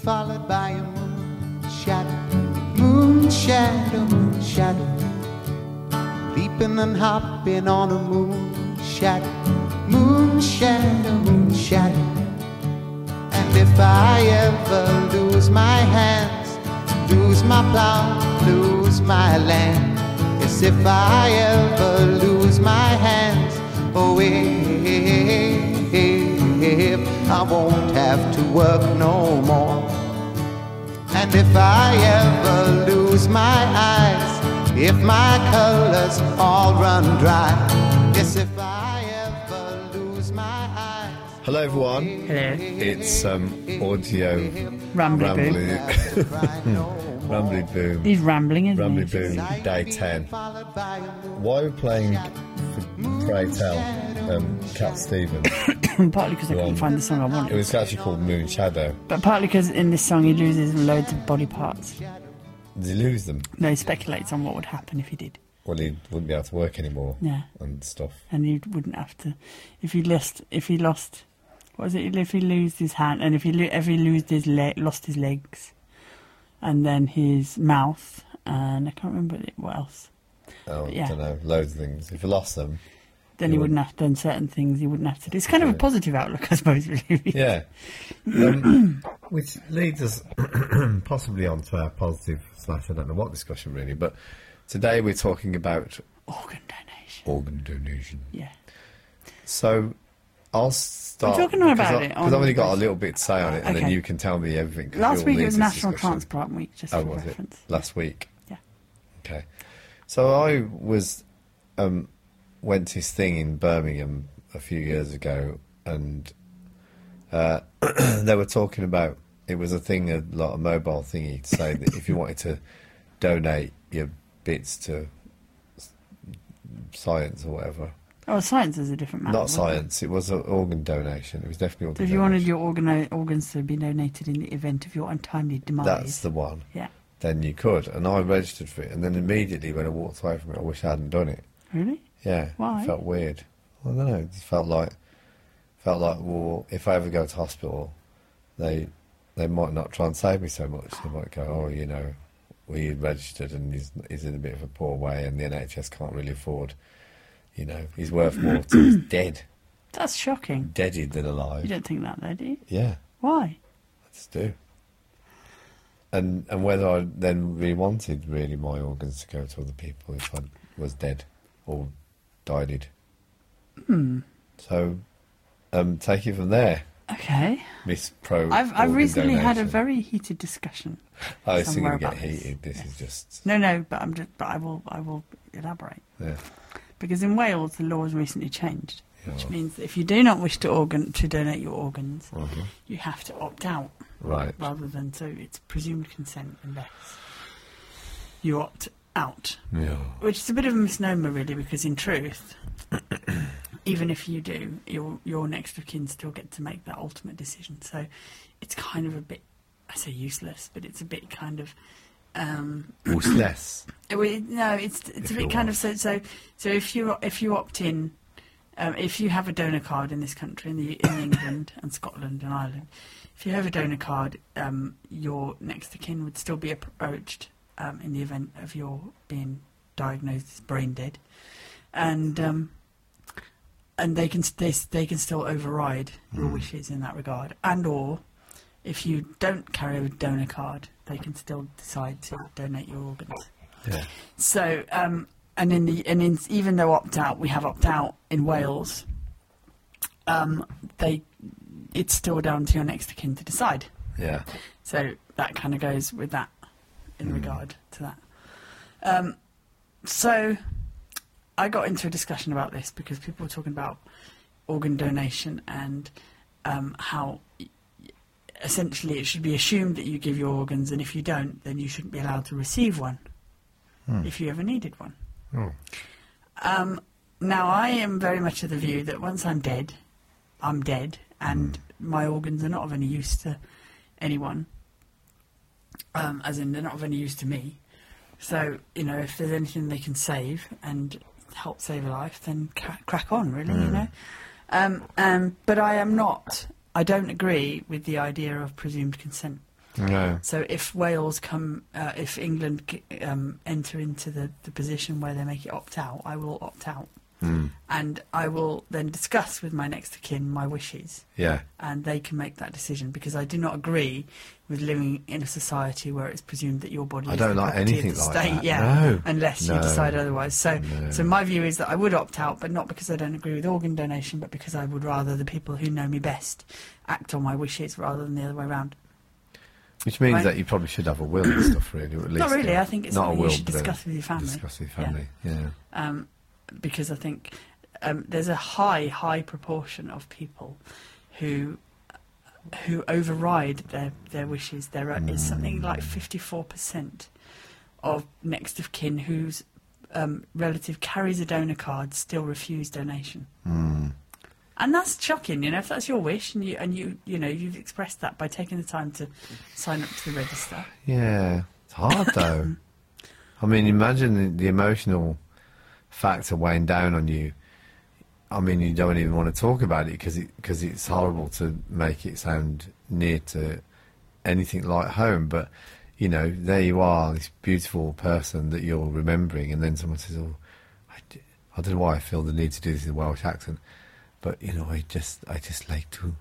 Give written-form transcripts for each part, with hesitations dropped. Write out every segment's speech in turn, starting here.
followed by a moon shadow, leaping and hopping on a moon shadow. And if I ever lose my hands, lose my plow, lose my land, yes, if I ever lose my hands, oh, if I won't have to work no more. And if I ever lose my eyes, if my colors all run dry, yes, if I ever lose my eyes. Hello everyone. Hello. It's audio Rambly Rambly Boom. He's rambling, isn't Rambly he? Boom, day 10. Why are we playing Pray Tell, Cat Stevens? Partly because I couldn't find the song I wanted. It was actually called Moon Shadow. But partly because in this song he loses loads of body parts. Did he lose them? No, he speculates on what would happen if he did. Well, he wouldn't be able to work anymore. Yeah. And stuff. And he wouldn't have to. If he lost, what was it? If he lost his hand, and if he lost his legs, and then his mouth, and I can't remember what else. Oh, yeah. I don't know, loads of things. If he lost them, then he wouldn't have done certain things. He wouldn't have to do. It's kind of a positive outlook, I suppose. Really. Yeah. Which leads us possibly onto our positive / I don't know what discussion really, but today we're talking about Organ donation. organ donation. Yeah. So I'll start. We're talking more about it because I've only got a little bit to say on it, and then Okay. you can tell me everything. 'cause Last you'll week lead it was this National discussion. Transplant Week, just Oh, for was reference. it last week? Yeah. Okay. So I went to this thing in Birmingham a few years ago, and they were talking about, it was a thing, a mobile thingy to say that if you wanted to donate your bits to science or whatever. Oh, science is a different matter. Not wasn't it? science, it was an organ donation. It was definitely organ So if you donation. wanted your organs to be donated in the event of your untimely demise. That's the one. Yeah. Then you could. And I registered for it, and then immediately when I walked away from it, I wish I hadn't done it. Really? Yeah. Why? It felt weird. I don't know. It just felt like, well, if I ever go to hospital, they might not try and save me so much. They might go, oh, you know, we registered and he's in a bit of a poor way, and the NHS can't really afford, you know, he's worth more to he's dead. That's shocking. Deaded than alive. You don't think that, though, do you? Yeah, Why? I just do. And whether I then really wanted my organs to go to other people if I was dead or died. So, take it from there, Okay. Miss Pro. I've recently had a donation. very heated discussion. Oh, it's somewhere going to get about this. heated. This Yes. is just. No, but I will elaborate. Yeah. Because in Wales, the law has recently changed, which Yeah. means that if you do not wish to donate your organs, Mhm. you have to opt out, Right. rather than, so it's presumed consent unless you opt out. Yeah. Which is a bit of a misnomer, really, because in truth, even if you do, your next of kin still get to make that ultimate decision. So it's kind of a bit, I say useless, but it's a bit kind of... Useless. No, it's If a you bit kind want. of so if you opt in, if you have a donor card in this country, in England and Scotland and Ireland, if you have a donor card, your next of kin would still be approached in the event of your being diagnosed as brain dead, and they can still override your wishes in that regard, and or if you don't carry a donor card, they can still decide to donate your organs. Yeah. So, even though opt out, we have opt out in Wales. It's still down to your next of kin to decide. Yeah. So that kind of goes with that in regard to that. So I got into a discussion about this because people were talking about organ donation and how essentially it should be assumed that you give your organs, and if you don't, then you shouldn't be allowed to receive one if you ever needed one. Oh. Now, I am very much of the view that once I'm dead, and my organs are not of any use to anyone, as in they're not of any use to me. So, you know, if there's anything they can save and help save a life, then crack on, really, you know. But I don't agree with the idea of presumed consent. No. So if Wales if England enter into the position where they make it opt out, I will opt out. And I will then discuss with my next of kin my wishes. Yeah. And they can make that decision, because I do not agree with living in a society where it's presumed that your body I is don't the like property anything of the like state. that. Yeah, No. unless you No. decide otherwise. So, No. so my view is that I would opt out, but not because I don't agree with organ donation, but because I would rather the people who know me best act on my wishes rather than the other way around. Which means Right. that you probably should have a will and stuff, really. Or at least Not really. I think it's not a something will, you should but discuss with your family. discuss with your family. Yeah. Because I think there's a high proportion of people who override their wishes. There is something like 54% of next of kin whose relative carries a donor card still refuse donation. And that's shocking, if that's your wish, and you've expressed that by taking the time to sign up to the register. Yeah. It's hard though. I mean, imagine the emotional factor weighing down on you. I mean, you don't even want to talk about it because it's horrible to make it sound near to anything like home. But there you are, this beautiful person that you're remembering, and then someone says, "Oh, I don't know why I feel the need to do this in a Welsh accent, but I just like to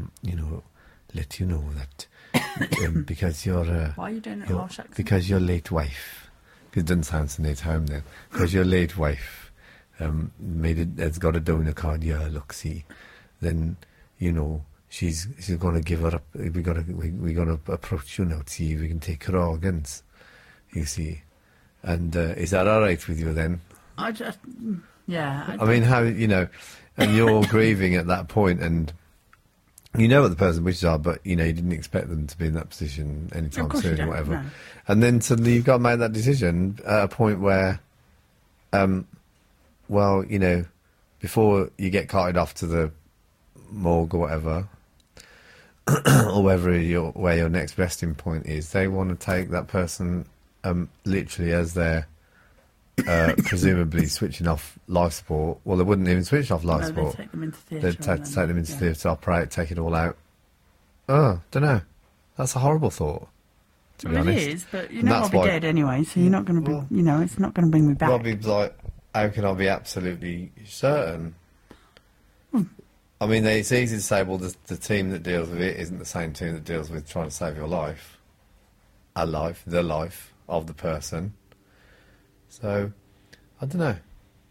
let you know that because you're Why are you doing it in Welsh accent? because your late wife, it doesn't sound so near to home then, because your late wife has got a donor card. Yeah, look, see, then she's going to give her up. We got to approach to see if we can take her organs. You see, and is that all right with you then? Yeah. I mean, how and you're grieving at that point, and you know what the person's wishes are, but you didn't expect them to be in that position anytime soon or whatever. No. And then suddenly you've got to make that decision at a point where, before you get carted off to the morgue or whatever, or where your next resting point is, they want to take that person literally as they're presumably switching off life support. Well, they wouldn't even switch off life support. They'd take them into theatre. They'd take them into theatre, operate, take it all out. Oh, don't know. That's a horrible thought, to be honest. It is, but And I'll that's be why- dead anyway, so you're not going to be, it's not going to bring me back. Robbie's like, how can I be absolutely certain? I mean, it's easy to say, well, the team that deals with it isn't the same team that deals with trying to save your life. The life of the person. So, I don't know.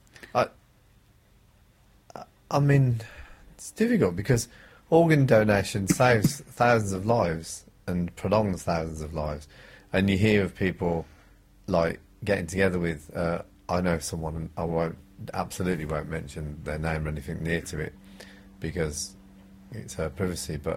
I mean, it's difficult because organ donation saves thousands of lives and prolongs thousands of lives. And you hear of people like getting together with, I know someone, and I absolutely won't mention their name or anything near to it because it's her privacy, but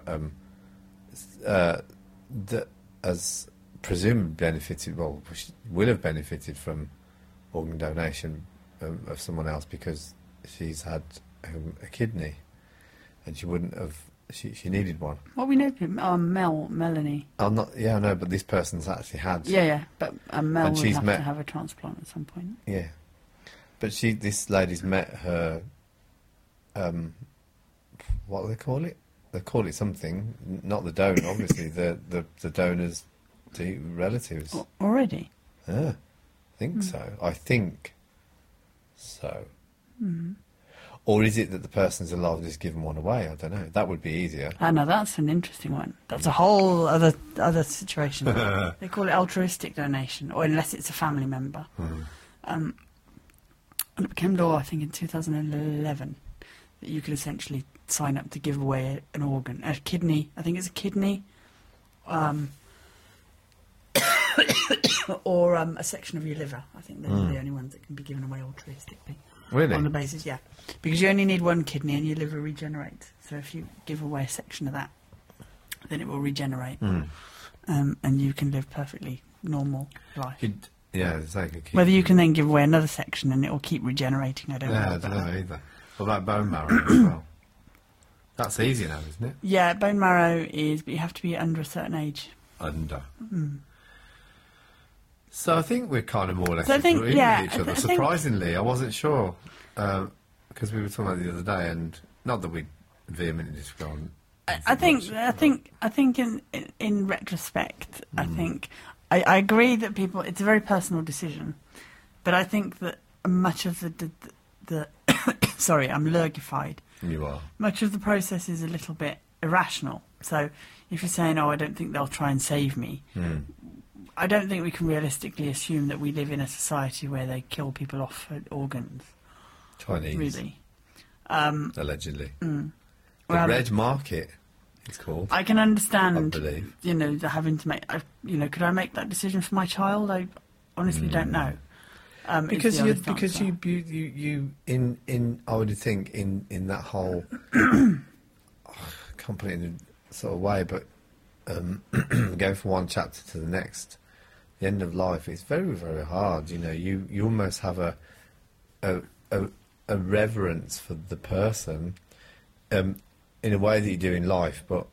that has presumably benefited, well, will have benefited from organ donation of someone else because she's had a kidney and she wouldn't have, she needed one. Well, we know Melanie. I'm not, yeah, I know, but this person's actually had. Yeah, but Mel And would she's have met- to have a transplant at some point. Yeah. But this lady's met her, what do they call it? They call it something, not the donor, obviously, the donor's relatives. Already? Yeah, I think so. I think so. Or is it that the person's alive and just given one away? I don't know. That would be easier. I know, that's an interesting one. That's a whole other situation. They call it altruistic donation, or unless it's a family member. And it became law, I think, in 2011, that you could essentially sign up to give away an organ, a kidney. I think it's a kidney, or a section of your liver. I think they're the only ones that can be given away altruistically. Really? On the basis, yeah. Because you only need one kidney and your liver regenerates. So if you give away a section of that, then it will regenerate. And you can live perfectly normal life. Yeah, it's like a kidney. Whether you can then give away another section and it will keep regenerating, I don't know. Yeah, I don't know either. What about bone marrow as well? That's easy now, isn't it? Yeah, bone marrow is, but you have to be under a certain age. Under. So I think we're kind of more or less So I think, agreeing yeah, with each other. I think- Surprisingly, I wasn't sure because we were talking about it the other day, and not that we vehemently disagree on I think in retrospect, I think I agree that people. It's a very personal decision, but I think that much of the sorry, I'm lurgified. You are. Much of the process is a little bit irrational. So if you're saying, "Oh, I don't think they'll try and save me," I don't think we can realistically assume that we live in a society where they kill people off for organs. Chinese, really, allegedly. The Well, red market, it's called. I can understand, I believe. you know, the having to make. Could I make that decision for my child? I honestly don't know. Because is the you, honest because answer. you in I would think in that whole I can't put it in a sort of way, but going from one chapter to the next, the end of life is very, very hard. You know, you almost have a reverence for the person in a way that you do in life, but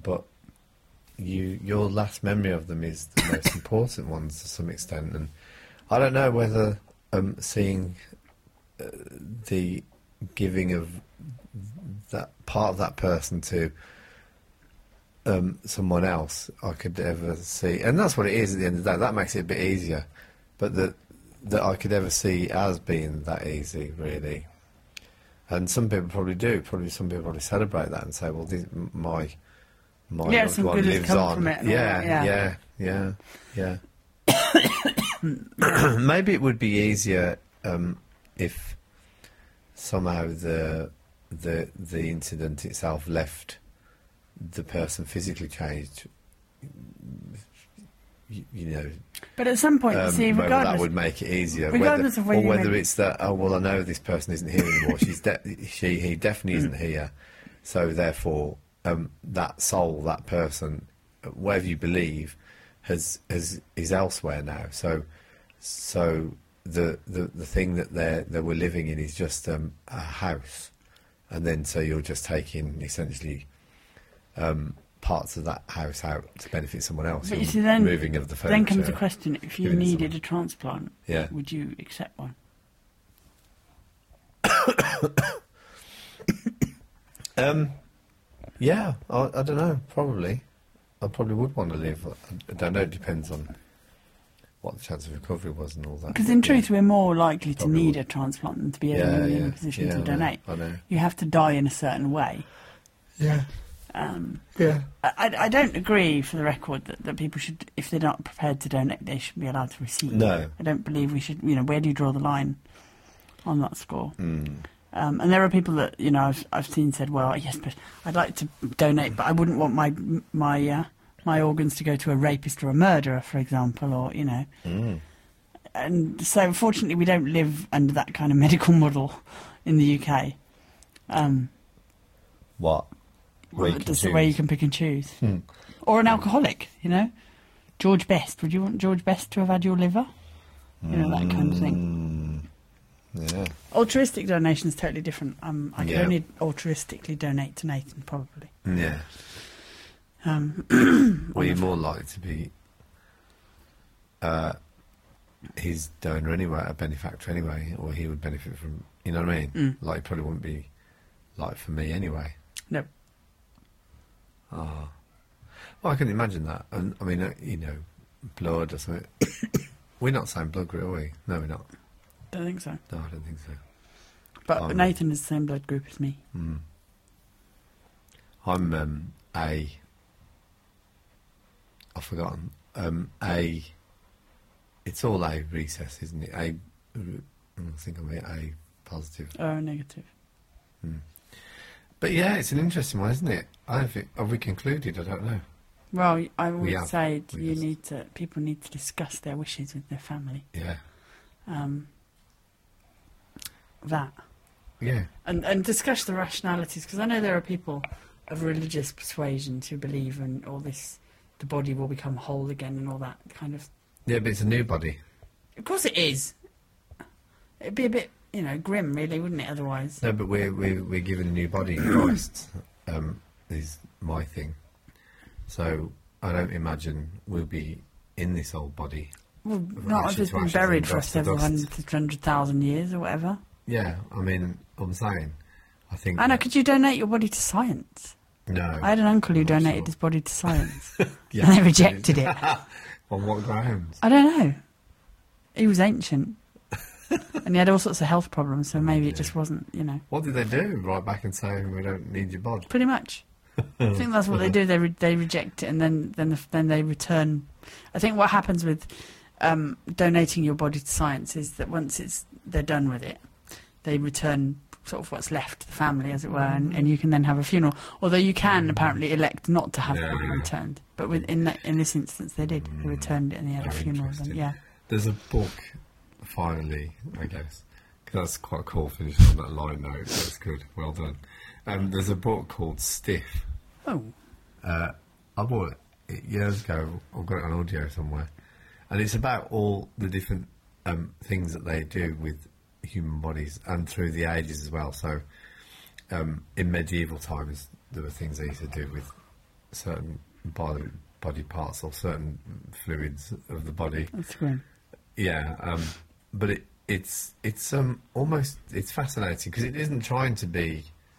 your last memory of them is the most important ones to some extent. And I don't know whether seeing the giving of that part of that person to someone else, I could ever see, and that's what it is at the end of the day. That makes it a bit easier, but that I could ever see as being that easy, really. And some people probably do. Some people probably celebrate that and say, "Well, my loved some one good has lives come on." from it and all that, Yeah. Maybe it would be easier if somehow the incident itself left the person physically changed. You know. But at some point, you see, whether regardless, that would make it easier, regardless of whether whether you it's that, oh well, I know this person isn't here anymore. He definitely isn't here. So therefore, that soul, that person, whatever you believe, is elsewhere now. So the thing that they were living in is just a house, and then so you're just taking essentially parts of that house out to benefit someone else. But you see, then moving of the furniture. then comes the question: if you giving it needed someone. a transplant, Yeah. would you accept one? Yeah, I don't know. Probably, I probably would want to live. I don't know. It depends on what the chance of recovery was and all that. Because in truth, we're more likely to Probably need would. a transplant than to be ever in a position to donate. I know. You have to die in a certain way. Yeah. Yeah. I don't agree, for the record, that people should, if they're not prepared to donate, they should be allowed to receive. No. I don't believe we should. Where do you draw the line on that score? Mm. And there are people that I've seen said, well, yes, but I'd like to donate, but I wouldn't want my organs to go to a rapist or a murderer, for example, or Mm. And so, fortunately, we don't live under that kind of medical model in the UK. What? Where you can That's the way you can pick and choose. Or an alcoholic, George Best. Would you want George Best to have had your liver? That kind of thing. Yeah. Altruistic donation is totally different. I can Yeah. only altruistically donate to Nathan, probably. Yeah. Well, you're more likely to be his donor anyway, a benefactor anyway, or he would benefit from. You know what I mean? Like, it probably wouldn't be like for me anyway. No. Oh. Well, I can imagine that. And I mean, blood or something. We're not same blood group, are we? No, we're not. Don't think so. No, I don't think so. But Nathan is the same blood group as me. I'm A. I've forgotten. A. It's all A recess, isn't it? I think I'm A positive. Oh, negative. But yeah, it's an interesting one, isn't it? I don't think. Have we concluded? I don't know. Well, I We would have. say We just- people need to discuss their wishes with their family. Yeah. That. Yeah. And discuss the rationalities, because I know there are people of religious persuasions who believe in all this, the body will become whole again and all that kind of. Yeah, but it's a new body. Of course it is. It'd be a bit, grim, really, wouldn't it? Otherwise. No, but we're given a new body in Christ. Is my thing. So I don't imagine we'll be in this old body. Well, not if ashes it's to been ashes buried and for dust to several dust. 100,000 years or whatever. Yeah, I mean, I'm saying, I think. Anna, could you donate your body to science? No. I had an uncle who I'm not donated sure. his body to science, Yeah. and they rejected it. On what grounds? I don't know. He was ancient, and he had all sorts of health problems, so maybe it just wasn't, you know. What did they do? Right back and say we don't need your bod. Pretty much. I think that's what they do. They reject it, and then they return. I think what happens with donating your body to science is that once they're done with it, they return sort of what's left to the family, as it were, and you can then have a funeral. Although you can apparently elect not to have the body returned, but in this instance they did. They returned it and they had a Very funeral. And, interesting. yeah. There's a book, finally, I guess, because that's quite cool finishing on that line note. That's good. Well done. There's a book called Stiff. Oh. I bought it years ago. I've got it on audio somewhere. And it's about all the different things that they do with human bodies and through the ages as well. So in medieval times, there were things they used to do with certain body parts or certain fluids of the body. That's grim. Yeah, but it's almost fascinating because it isn't trying to be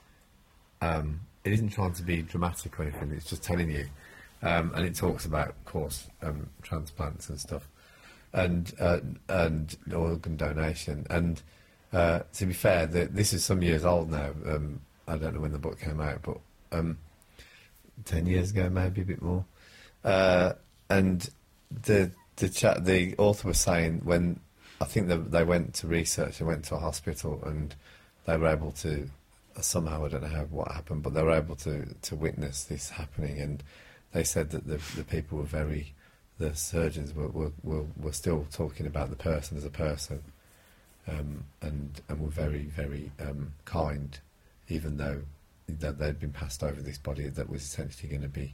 dramatic or anything. It's just telling you, and it talks about, of course, transplants and stuff, and organ donation. And to be fair, this is some years old now. I don't know when the book came out, but 10 years ago, maybe a bit more. And the author was saying when I think they went to research, they went to a hospital and they were able to somehow, I don't know what happened, but they were able to witness this happening, and they said that the people the surgeons were still talking about the person as a person, and were very, very kind, even though that they'd been passed over this body that was essentially going to be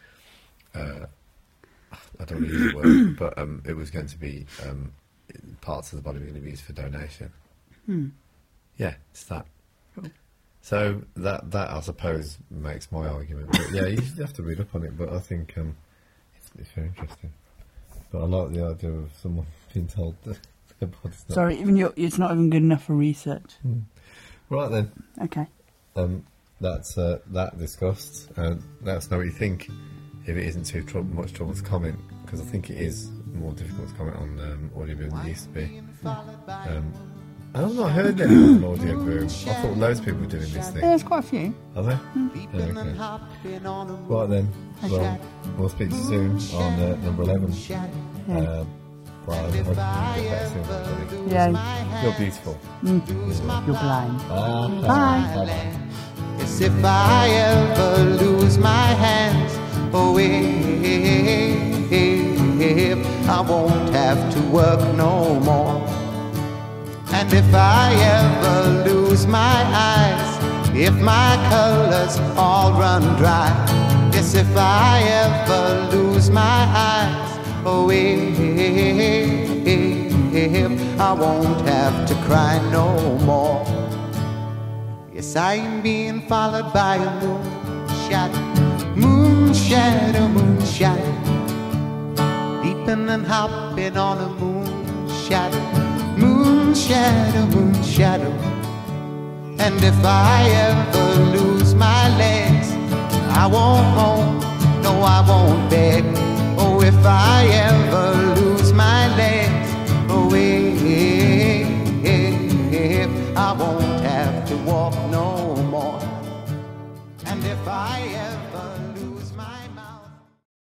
I don't want to use the word, but it was going to be parts of the body were going to be used for donation. Yeah, it's that. Cool. So that I suppose makes my argument. But yeah, you have to read up on it. But I think it's very interesting. But I like the idea of someone being told that their body's not. Sorry, it's not even good enough for research. Right then. Okay. That's that discussed. Let us know what you think. If it isn't too much trouble to comment, because I think it is more difficult to comment on Audioboom than it used to be. I've not heard anyone on Audioboom. I thought loads of people were doing this thing. There's quite a few. Are there? Oh, okay. Right then. Well, we'll speak to you soon on number 11. Well, I hope you get better soon, buddy. Yeah. You're beautiful. You're blind. Bye. Bye. Yes, if I ever lose my hands, oh, if I won't have to work no more. And if I ever lose my eyes, if my colors all run dry, yes, if I ever lose my eyes, oh, if I won't have to cry no more. Yes, I'm being followed by a moon shadow, moon shadow, moon shadow, leaping and hopping on a moon shadow, moon shadow, moon shadow. And if I ever lose my legs, I won't moan, no, I won't beg. Oh, if I ever lose my legs, oh, if I won't have to walk no more. And if I ever